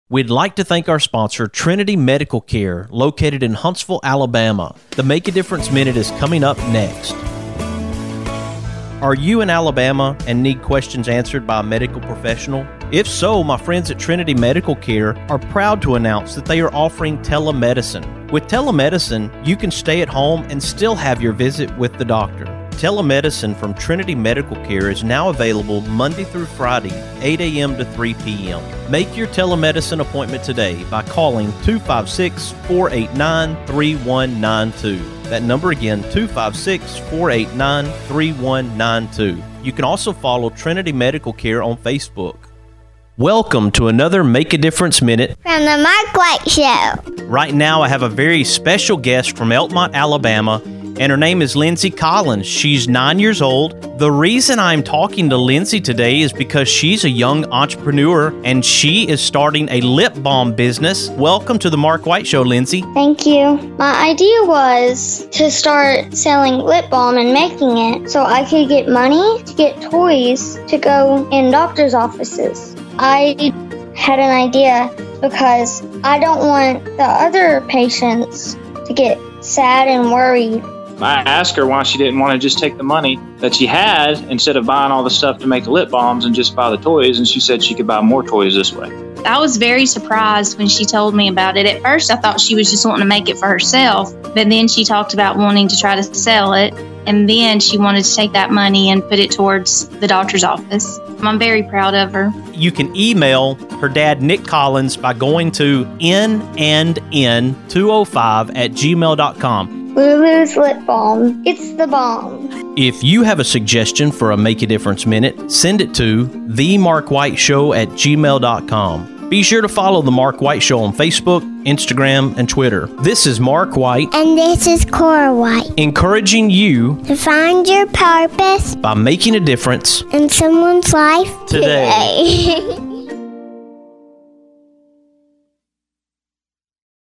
We'd like to thank our sponsor, Trinity Medical Care, located in Huntsville, Alabama. The Make a Difference Minute is coming up next. Are you in Alabama and need questions answered by a medical professional? If so, my friends at Trinity Medical Care are proud to announce that they are offering telemedicine. With telemedicine, you can stay at home and still have your visit with the doctor. Telemedicine from Trinity Medical Care is now available Monday through Friday, 8 a.m. to 3 p.m. Make your telemedicine appointment today by calling 256-489-3192. That number again, 256-489-3192. You can also follow Trinity Medical Care on Facebook. Welcome to another Make a Difference Minute from the Mark White Show. Right now I have a very special guest from Elkmont, Alabama, and her name is Lindsay Collins. She's 9 years old. The reason I'm talking to Lindsay today is because she's a young entrepreneur and she is starting a lip balm business. Welcome to the Mark White Show, Lindsay. Thank you. My idea was to start selling lip balm and making it so I could get money to get toys to go in doctor's offices. I had an idea because I don't want the other patients to get sad and worried. I asked her why she didn't want to just take the money that she had instead of buying all the stuff to make the lip balms and just buy the toys, and she said she could buy more toys this way. I was very surprised when she told me about it. At first, I thought she was just wanting to make it for herself, but then she talked about wanting to try to sell it, and then she wanted to take that money and put it towards the doctor's office. I'm very proud of her. You can email her dad, Nick Collins, by going to nandn205@gmail.com. Lulu's Lip Balm. It's the bomb. If you have a suggestion for a Make a Difference Minute, send it to themarkwhiteshow@gmail.com. Be sure to follow The Mark White Show on Facebook, Instagram, and Twitter. This is Mark White. And this is Cora White. Encouraging you to find your purpose by making a difference in someone's life today.